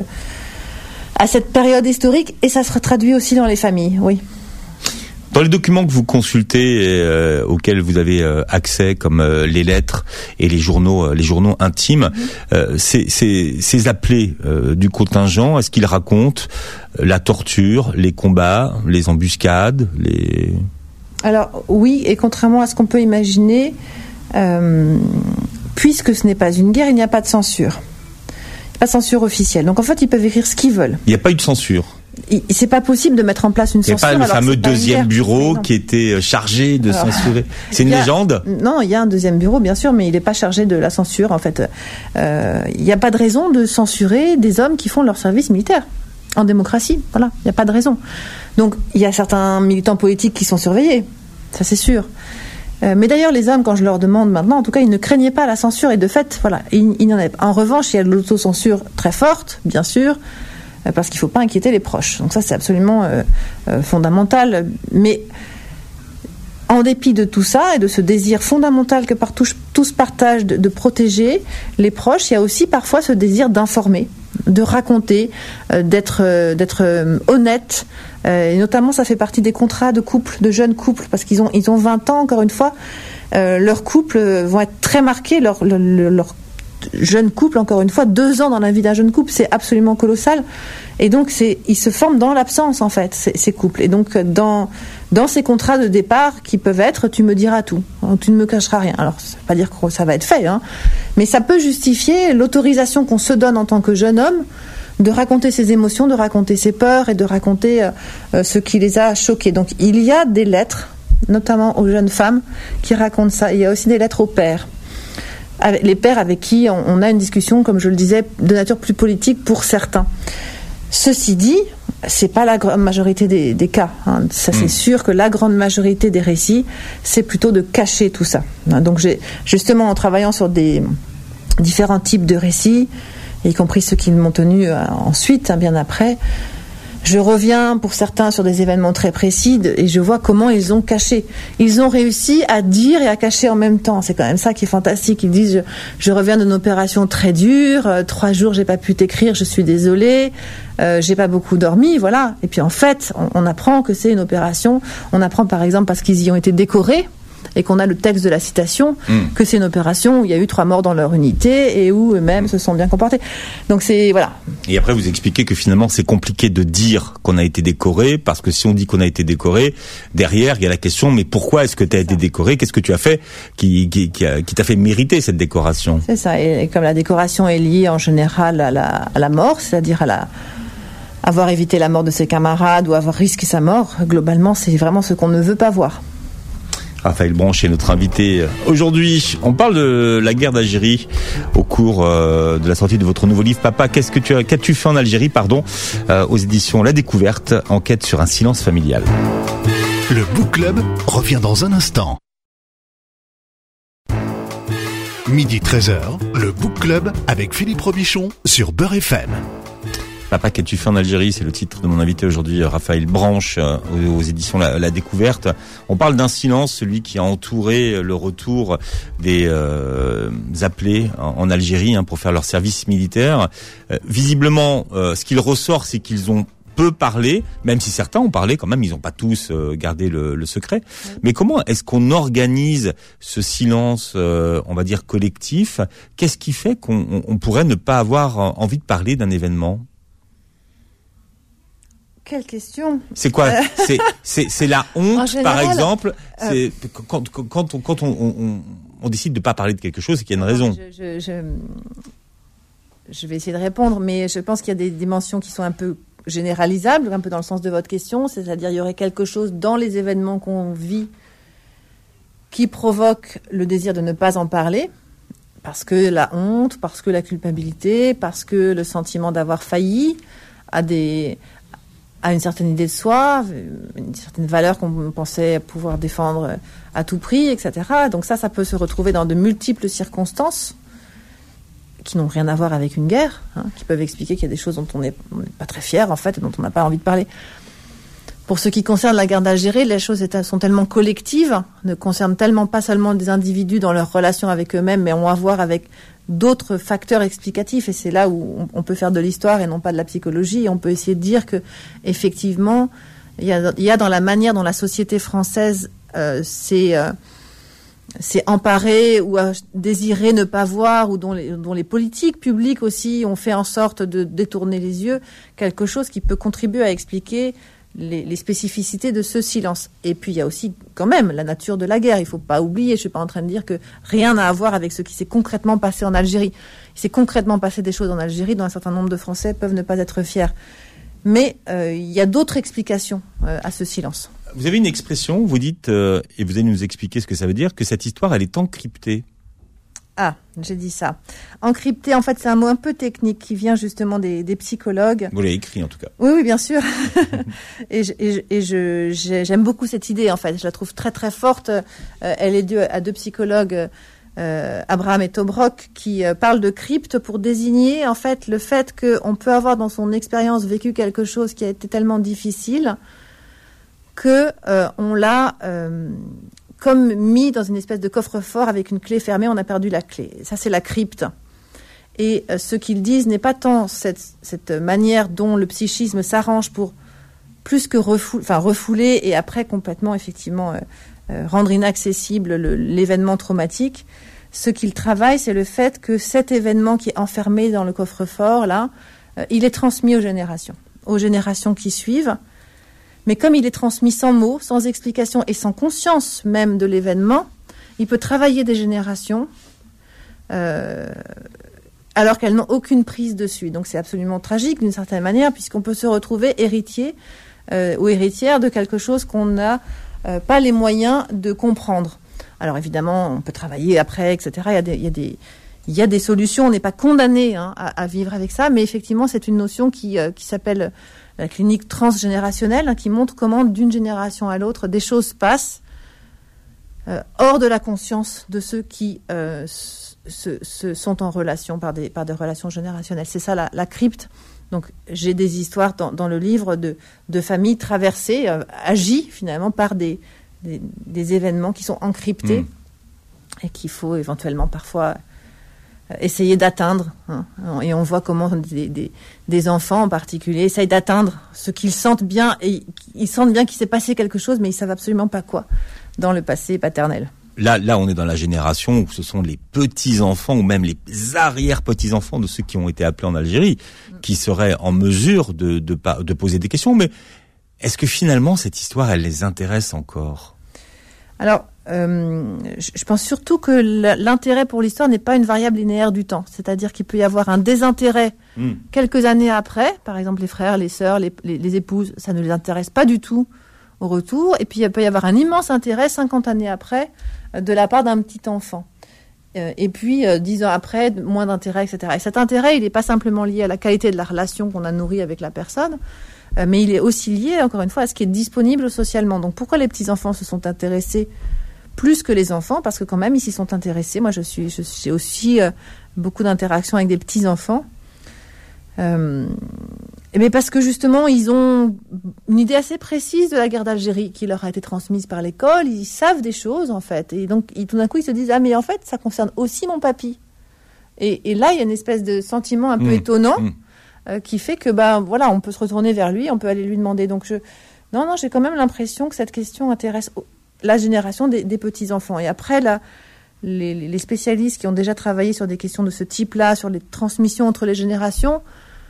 à cette période historique, et ça se traduit aussi dans les familles, oui. Dans les documents que vous consultez, euh, auxquels vous avez euh, accès, comme euh, les lettres et les journaux, euh, les journaux intimes, mmh. euh, ces, ces, ces appelés euh, du contingent, est-ce qu'ils racontent la torture, les combats, les embuscades, les... Alors oui, et contrairement à ce qu'on peut imaginer, euh, puisque ce n'est pas une guerre, il n'y a pas de censure. Pas de censure officielle. Donc en fait, ils peuvent écrire ce qu'ils veulent. Il n'y a pas eu de censure. Il, c'est pas possible de mettre en place une censure. Il n'y a pas le fameux deuxième guerre, bureau qui était chargé de alors, censurer. C'est une a, légende ? Non, il y a un deuxième bureau, bien sûr, mais il n'est pas chargé de la censure. En fait, euh, il n'y a pas de raison de censurer des hommes qui font leur service militaire en démocratie. Voilà, il n'y a pas de raison. Donc, il y a certains militants politiques qui sont surveillés. Ça, c'est sûr. Euh, mais d'ailleurs, les hommes, quand je leur demande maintenant, en tout cas, ils ne craignaient pas la censure, et de fait, voilà, il, il n'y en a pas. En revanche, il y a de l'autocensure très forte, bien sûr, euh, parce qu'il ne faut pas inquiéter les proches. Donc ça, c'est absolument euh, euh, fondamental. Mais en dépit de tout ça, et de ce désir fondamental que par tous, tous partagent de, de protéger les proches, il y a aussi parfois ce désir d'informer, de raconter, euh, d'être, euh, d'être euh, honnête. Euh, et notamment, ça fait partie des contrats de couple, de jeunes couples, parce qu'ils ont, ils ont vingt ans, encore une fois. Euh, leurs couples vont être très marqués, leur, leur, leur, jeune couple, encore une fois, deux ans dans la vie d'un jeune couple, c'est absolument colossal. Et donc, c'est, ils se forment dans l'absence, en fait, ces, ces couples. Et donc, dans, dans ces contrats de départ qui peuvent être, tu me diras tout, tu ne me cacheras rien. Alors, ça ne veut pas dire que ça va être fait, hein, mais ça peut justifier l'autorisation qu'on se donne en tant que jeune homme de raconter ses émotions, de raconter ses peurs et de raconter euh, ce qui les a choqués. Donc, il y a des lettres, notamment aux jeunes femmes, qui racontent ça. Il y a aussi des lettres aux pères. Avec les pères avec qui on, on a une discussion, comme je le disais, de nature plus politique pour certains. Ceci dit, c'est pas la grande majorité des, des cas. Hein. Ça, c'est mmh. sûr que la grande majorité des récits, c'est plutôt de cacher tout ça. Donc, j'ai, justement, en travaillant sur des différents types de récits, y compris ceux qui m'ont tenu euh, ensuite, hein, bien après, je reviens pour certains sur des événements très précis et je vois comment ils ont caché. Ils ont réussi à dire et à cacher en même temps. C'est quand même ça qui est fantastique. Ils disent, je, je reviens d'une opération très dure, euh, trois jours j'ai pas pu t'écrire, je suis désolée, euh, j'ai pas beaucoup dormi, voilà. Et puis en fait, on, on apprend que c'est une opération. On apprend par exemple parce qu'ils y ont été décorés et qu'on a le texte de la citation, mmh. que c'est une opération où il y a eu trois morts dans leur unité et où eux-mêmes mmh. se sont bien comportés. Donc c'est, voilà. Et après, vous expliquez que finalement, c'est compliqué de dire qu'on a été décoré, parce que si on dit qu'on a été décoré, derrière, il y a la question, mais pourquoi est-ce que tu as été décoré? Qu'est-ce que tu as fait qui, qui, qui, a, qui t'a fait mériter cette décoration? C'est ça. Et, et comme la décoration est liée en général à la, à la mort, c'est-à-dire à la, avoir évité la mort de ses camarades ou avoir risqué sa mort, globalement, c'est vraiment ce qu'on ne veut pas voir. Raphaël Branche est notre invité aujourd'hui. On parle de la guerre d'Algérie au cours euh, de la sortie de votre nouveau livre. Papa, qu'est-ce que tu as, qu'as-tu fait en Algérie, pardon, euh, aux éditions La Découverte, enquête sur un silence familial. Le Book Club revient dans un instant. Midi treize heures, le Book Club avec Philippe Robichon sur Beurre F M. Papa, qu'as-tu fait en Algérie? C'est le titre de mon invité aujourd'hui, Raphaël Branche, euh, aux, aux éditions La, La Découverte. On parle d'un silence, celui qui a entouré le retour des euh, appelés en, en Algérie, hein, pour faire leur service militaire. Euh, visiblement, euh, ce qu'il ressort, c'est qu'ils ont peu parlé, même si certains ont parlé quand même, ils n'ont pas tous euh, gardé le, le secret. Oui. Mais comment est-ce qu'on organise ce silence, euh, on va dire, collectif? Qu'est-ce qui fait qu'on on, on pourrait ne pas avoir envie de parler d'un événement? Quelle question? C'est quoi? c'est, c'est, c'est la honte, général, par exemple. Euh, c'est quand, quand, quand, on, quand on, on, on décide de ne pas parler de quelque chose, c'est qu'il y a une raison. Je, je, je, je vais essayer de répondre, mais je pense qu'il y a des dimensions qui sont un peu généralisables, un peu dans le sens de votre question. C'est-à-dire, il y aurait quelque chose dans les événements qu'on vit qui provoque le désir de ne pas en parler, parce que la honte, parce que la culpabilité, parce que le sentiment d'avoir failli à des... à une certaine idée de soi, une certaine valeur qu'on pensait pouvoir défendre à tout prix, et cetera. Donc ça, ça peut se retrouver dans de multiples circonstances qui n'ont rien à voir avec une guerre, hein, qui peuvent expliquer qu'il y a des choses dont on n'est pas très fier, en fait, et dont on n'a pas envie de parler. Pour ce qui concerne la guerre d'Algérie, les choses sont tellement collectives, ne concernent tellement pas seulement des individus dans leur relation avec eux-mêmes, mais ont à voir avec d'autres facteurs explicatifs, et c'est là où on peut faire de l'histoire et non pas de la psychologie, et on peut essayer de dire que, effectivement, il y a, il y a dans la manière dont la société française euh, s'est, euh, s'est emparée ou a désiré ne pas voir, ou dont les, dont les politiques publiques aussi ont fait en sorte de détourner les yeux, quelque chose qui peut contribuer à expliquer Les, les spécificités de ce silence. Et puis il y a aussi quand même la nature de la guerre. Il ne faut pas oublier, je ne suis pas en train de dire que rien n'a à voir avec ce qui s'est concrètement passé en Algérie. Il s'est concrètement passé des choses en Algérie dont un certain nombre de Français peuvent ne pas être fiers. Mais euh, il y a d'autres explications euh, à ce silence. Vous avez une expression, vous dites, euh, et vous allez nous expliquer ce que ça veut dire, que cette histoire, elle est encryptée. Ah, j'ai dit ça. Encrypté, en fait, c'est un mot un peu technique qui vient justement des, des psychologues. Vous l'avez écrit, en tout cas. Oui, oui, bien sûr. et je, et, je, et je, j'aime beaucoup cette idée, en fait. Je la trouve très, très forte. Euh, elle est due à deux psychologues, euh, Abraham et Tobruk, qui euh, parlent de crypte pour désigner, en fait, le fait qu'on peut avoir dans son expérience vécu quelque chose qui a été tellement difficile que euh, on l'a... Euh, comme mis dans une espèce de coffre-fort avec une clé fermée, on a perdu la clé. Ça, c'est la crypte. Et euh, ce qu'ils disent n'est pas tant cette, cette manière dont le psychisme s'arrange pour plus que refou- enfin, refouler et après complètement, effectivement, euh, euh, rendre inaccessible le, l'événement traumatique. ce qu'il travaille, c'est le fait que cet événement qui est enfermé dans le coffre-fort, là, euh, il est transmis aux générations, aux générations qui suivent. Mais comme il est transmis sans mots, sans explication et sans conscience même de l'événement, il peut travailler des générations euh, alors qu'elles n'ont aucune prise dessus. Donc c'est absolument tragique d'une certaine manière, puisqu'on peut se retrouver héritier euh, ou héritière de quelque chose qu'on n'a euh, pas les moyens de comprendre. Alors évidemment, on peut travailler après, et cetera. Il y a des, il y a des, il y a des solutions. On n'est pas condamné hein, à, à vivre avec ça, mais effectivement, c'est une notion qui, euh, qui s'appelle la clinique transgénérationnelle, hein, qui montre comment d'une génération à l'autre, des choses passent euh, hors de la conscience de ceux qui euh, se, se sont en relation par des, par des relations générationnelles. C'est ça la, la crypte. Donc j'ai des histoires dans, dans le livre de, de familles traversées, euh, agies finalement par des Des, des événements qui sont encryptés mmh. et qu'il faut éventuellement parfois essayer d'atteindre. Hein. Et on voit comment des, des, des enfants en particulier essayent d'atteindre ce qu'ils sentent bien. Et ils sentent bien qu'il s'est passé quelque chose, mais ils ne savent absolument pas quoi dans le passé paternel. Là, là, on est dans la génération où ce sont les petits-enfants ou même les arrière-petits-enfants de ceux qui ont été appelés en Algérie mmh. qui seraient en mesure de, de, de, de poser des questions. Mais est-ce que finalement, cette histoire, elle les intéresse encore ? Alors, euh, je pense surtout que l'intérêt pour l'histoire n'est pas une variable linéaire du temps. C'est-à-dire qu'il peut y avoir un désintérêt mmh. quelques années après. Par exemple, les frères, les sœurs, les, les, les épouses, ça ne les intéresse pas du tout au retour. Et puis, il peut y avoir un immense intérêt cinquante années après de la part d'un petit enfant. Et puis, dix ans après, moins d'intérêt, et cetera. Et cet intérêt, il n'est pas simplement lié à la qualité de la relation qu'on a nourrie avec la personne, mais il est aussi lié, encore une fois, à ce qui est disponible socialement. Donc, pourquoi les petits-enfants se sont intéressés plus que les enfants ? Parce que quand même, ils s'y sont intéressés. Moi, je suis, je, j'ai aussi euh, beaucoup d'interactions avec des petits-enfants. Euh, mais parce que, justement, ils ont une idée assez précise de la guerre d'Algérie qui leur a été transmise par l'école. Ils savent des choses, en fait. Et donc, ils, tout d'un coup, ils se disent « Ah, mais en fait, ça concerne aussi mon papy. » Et, et là, il y a une espèce de sentiment un peu mmh, étonnant mmh. Euh, qui fait que, ben, voilà, on peut se retourner vers lui, on peut aller lui demander. Donc, je, non, non, j'ai quand même l'impression que cette question intéresse la génération des, des petits-enfants. Et après, là, les, les spécialistes qui ont déjà travaillé sur des questions de ce type-là, sur les transmissions entre les générations,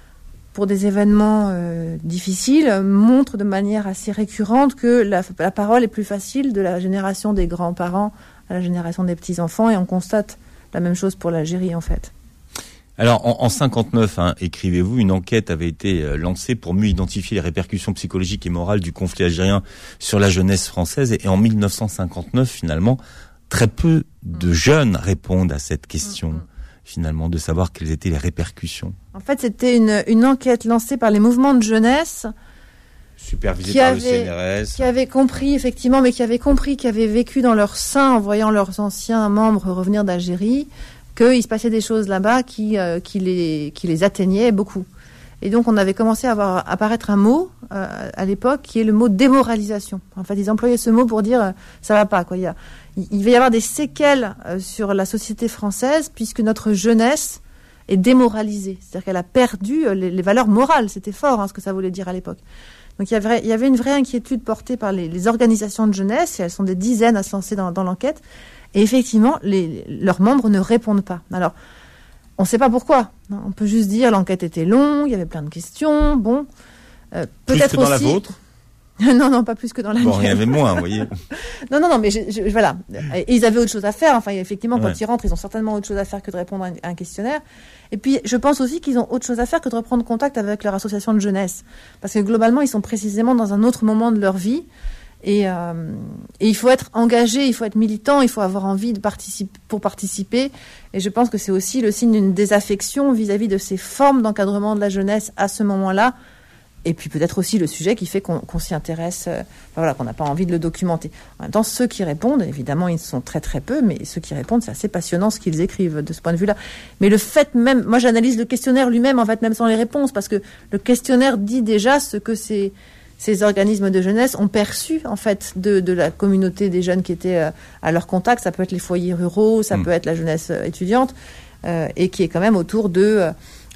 pour des événements euh, difficiles, montrent de manière assez récurrente que la, la parole est plus facile de la génération des grands-parents à la génération des petits-enfants. Et on constate la même chose pour l'Algérie, en fait. Alors, en, en cinquante-neuf, hein, écrivez-vous, une enquête avait été euh, lancée pour mieux identifier les répercussions psychologiques et morales du conflit algérien sur la jeunesse française. Et, et en mille neuf cent cinquante-neuf, finalement, très peu de jeunes répondent à cette question, mmh. finalement, de savoir quelles étaient les répercussions. En fait, c'était une, une enquête lancée par les mouvements de jeunesse, supervisée par avait, le C N R S, qui avaient compris, effectivement, mais qui avaient compris, qui avaient vécu dans leur sein en voyant leurs anciens membres revenir d'Algérie, qu'il se passait des choses là-bas qui, euh, qui, les, qui les atteignaient beaucoup. Et donc, on avait commencé à voir apparaître un mot, euh, à l'époque, qui est le mot démoralisation. En fait, ils employaient ce mot pour dire, euh, ça va pas, quoi. Il, y a, il va y avoir des séquelles euh, sur la société française, puisque notre jeunesse est démoralisée. C'est-à-dire qu'elle a perdu euh, les, les valeurs morales. C'était fort, hein, ce que ça voulait dire à l'époque. Donc, il y avait, il y avait une vraie inquiétude portée par les, les organisations de jeunesse, et elles sont des dizaines à se lancer dans, dans l'enquête. Et effectivement, les, leurs membres ne répondent pas. Alors, on ne sait pas pourquoi. On peut juste dire l'enquête était longue, il y avait plein de questions. Bon, euh, peut-être plus que dans aussi... la vôtre. Non, non, pas plus que dans la bon, mienne. Bon, il y avait moins, vous voyez. non, non, non, mais je, je, voilà. Et ils avaient autre chose à faire. Enfin, effectivement, quand ouais. ils rentrent, ils ont certainement autre chose à faire que de répondre à un, à un questionnaire. Et puis, je pense aussi qu'ils ont autre chose à faire que de reprendre contact avec leur association de jeunesse. Parce que globalement, ils sont précisément dans un autre moment de leur vie. Et, euh, et il faut être engagé, il faut être militant, il faut avoir envie de participer pour participer. Et je pense que c'est aussi le signe d'une désaffection vis-à-vis de ces formes d'encadrement de la jeunesse à ce moment-là. Et puis peut-être aussi le sujet qui fait qu'on, qu'on s'y intéresse, euh, enfin voilà, qu'on n'a pas envie de le documenter. En même temps, ceux qui répondent, évidemment, ils sont très très peu, mais ceux qui répondent, c'est assez passionnant ce qu'ils écrivent de ce point de vue-là. Mais le fait même, moi j'analyse le questionnaire lui-même, en fait, même sans les réponses, parce que le questionnaire dit déjà ce que c'est. Ces organismes de jeunesse ont perçu, en fait, de, de la communauté des jeunes qui étaient euh, à leur contact. Ça peut être les foyers ruraux, ça mmh. peut être la jeunesse euh, étudiante, euh, et qui est quand même autour de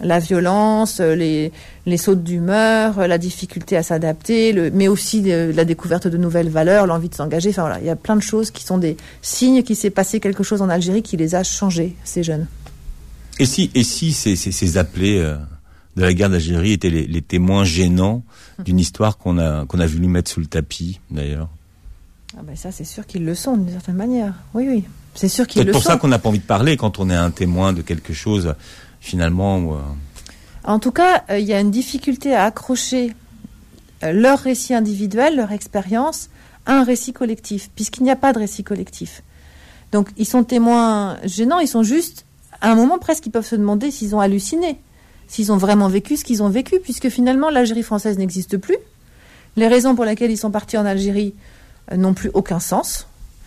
La violence, les, les sautes d'humeur, la difficulté à s'adapter, le, mais aussi de, la découverte de nouvelles valeurs, l'envie de s'engager. Enfin voilà, il y a plein de choses qui sont des signes qu'il s'est passé quelque chose en Algérie qui les a changés, ces jeunes. Et si, et si ces, ces, ces appelés euh, de la guerre d'Algérie étaient les, les témoins gênants d'une histoire qu'on a, qu'on a voulu mettre sous le tapis, d'ailleurs? Ah ben ça, c'est sûr qu'ils le sont, d'une certaine manière. Oui, oui, c'est sûr qu'ils le sont. C'est pour sont. ça qu'on n'a pas envie de parler quand on est un témoin de quelque chose... Finalement, euh... en tout cas, il euh, y a une difficulté à accrocher euh, leur récit individuel, leur expérience, à un récit collectif, puisqu'il n'y a pas de récit collectif. Donc, ils sont témoins gênants, ils sont juste, à un moment presque, ils peuvent se demander s'ils ont halluciné, s'ils ont vraiment vécu ce qu'ils ont vécu, puisque finalement, l'Algérie française n'existe plus. Les raisons pour lesquelles ils sont partis en Algérie euh, n'ont plus aucun sens.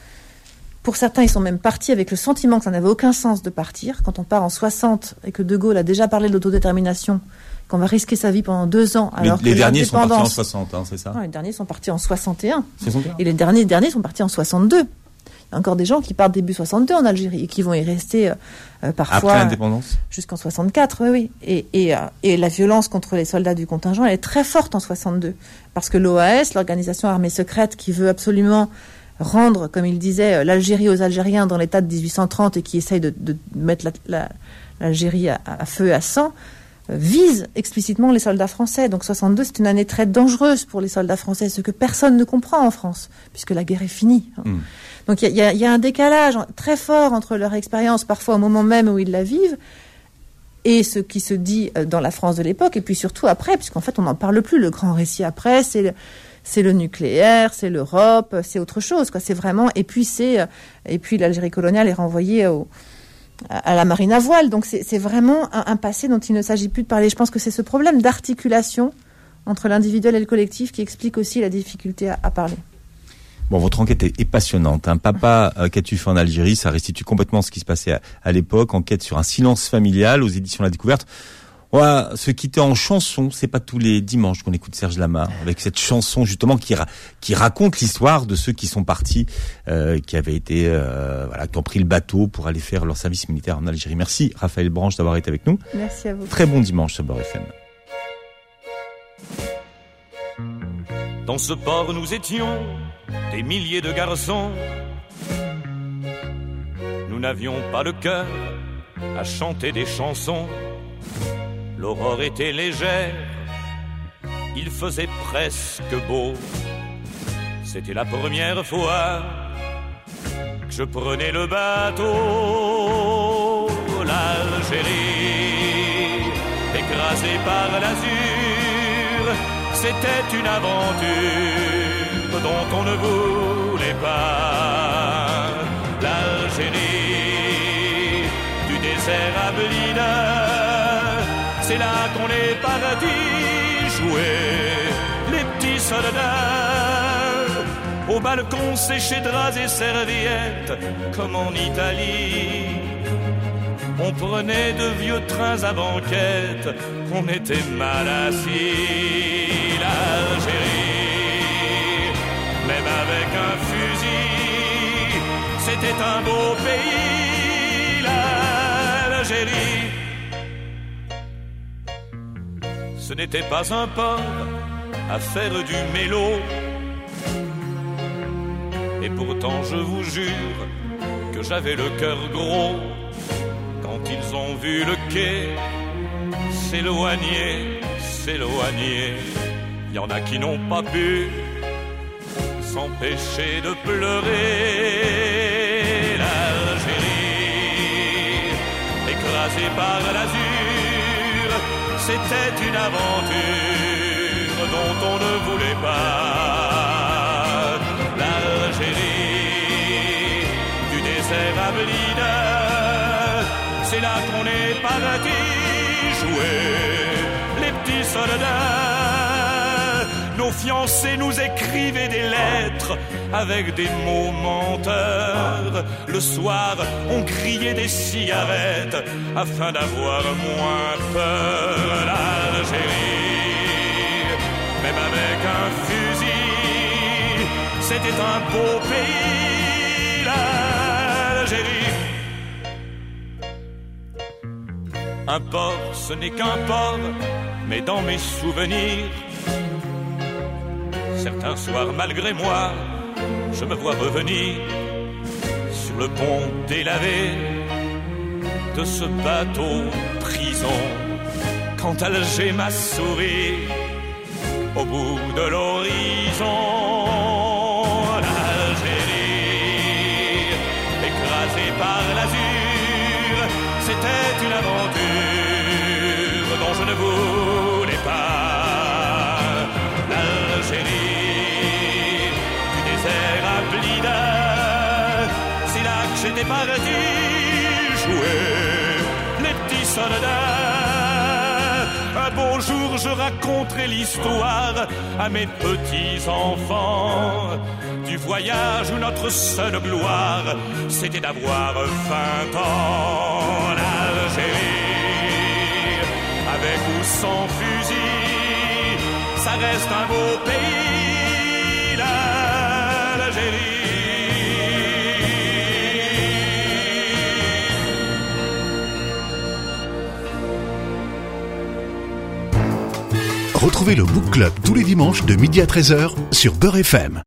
Pour certains, ils sont même partis avec le sentiment que ça n'avait aucun sens de partir. Quand on part en soixante et que De Gaulle a déjà parlé de l'autodétermination, qu'on va risquer sa vie pendant deux ans. Alors les, les que derniers sont partis en soixante, hein, c'est ça? Non, les derniers sont partis en soixante et un. soixante et un. Et les derniers, derniers sont partis en soixante-deux. Il y a encore des gens qui partent début soixante-deux en Algérie et qui vont y rester euh, parfois... Après l'indépendance? Jusqu'en soixante-quatre, oui, oui. Et, et, euh, et la violence contre les soldats du contingent, elle est très forte en soixante-deux. Parce que l'O A S, l'organisation armée secrète qui veut absolument... rendre, comme il disait, l'Algérie aux Algériens dans l'état de dix-huit cent trente et qui essaye de, de mettre la, la, l'Algérie à, à feu et à sang, euh, vise explicitement les soldats français. Donc soixante-deux, c'est une année très dangereuse pour les soldats français, ce que personne ne comprend en France, puisque la guerre est finie. Mmh. Donc il y, y, y a un décalage très fort entre leur expérience, parfois au moment même où ils la vivent, et ce qui se dit dans la France de l'époque, et puis surtout après, puisqu'en fait on n'en parle plus. Le grand récit après, c'est... Le, c'est le nucléaire, c'est l'Europe, c'est autre chose, quoi. C'est vraiment, et puis c'est, et puis l'Algérie coloniale est renvoyée au, à la marine à voile. Donc c'est, c'est vraiment un, un passé dont il ne s'agit plus de parler. Je pense que c'est ce problème d'articulation entre l'individuel et le collectif qui explique aussi la difficulté à, à parler. Bon, votre enquête est, est passionnante. Hein. Papa, euh, qu'as-tu fait en Algérie? Ça restitue complètement ce qui se passait à, à l'époque. Enquête sur un silence familial aux éditions La Découverte. Voilà, se quitter en chanson, c'est pas tous les dimanches qu'on écoute Serge Lama avec cette chanson justement qui ra- qui raconte l'histoire de ceux qui sont partis, euh, qui avaient été, euh, voilà, qui ont pris le bateau pour aller faire leur service militaire en Algérie. Merci Raphaël Branche d'avoir été avec nous. Merci à vous. Très bon dimanche sur Beurre F M. Dans ce port nous étions des milliers de garçons. Nous n'avions pas le cœur à chanter des chansons. L'aurore était légère, il faisait presque beau. C'était la première fois que je prenais le bateau. L'Algérie, écrasée par l'azur, c'était une aventure dont on ne voulait pas. L'Algérie, du désert à Blida, c'est là qu'on est parti jouer les petits soldats. Au balcon séché draps et serviettes, comme en Italie. On prenait de vieux trains à banquette, on était mal assis. L'Algérie, même avec un fusil, c'était un beau pays. L'Algérie, ce n'était pas un port à faire du mélo. Et pourtant je vous jure que j'avais le cœur gros quand ils ont vu le quai s'éloigner, s'éloigner. Il y en a qui n'ont pas pu s'empêcher de pleurer. L'Algérie, écrasée par l'azur, c'était une aventure dont on ne voulait pas. L'Algérie, du désert à Blida, c'est là qu'on est parti jouer les petits soldats. Nos fiancés nous écrivaient des lettres avec des mots menteurs. Le soir, on grillait des cigarettes afin d'avoir moins peur. L'Algérie, même avec un fusil, c'était un beau pays. L'Algérie, Un port, ce n'est qu'un port, mais dans mes souvenirs, certains soirs, malgré moi, je me vois revenir sur le pont délavé de ce bateau prison. Quand Alger m'a souri au bout de l'horizon, l'Algérie écrasée par l'azur, c'était une aventure dont je ne voulais pas. L'Algérie du désert à Blida, c'est là que j'étais parti jouer les petits soldats. Un beau jour je raconterai l'histoire à mes petits-enfants du voyage où notre seule gloire c'était d'avoir vingt ans. L'Algérie, avec ou sans fusil, ça reste un beau pays, l'Algérie. Retrouvez le Book Club tous les dimanches de midi à treize heures sur Beurre F M.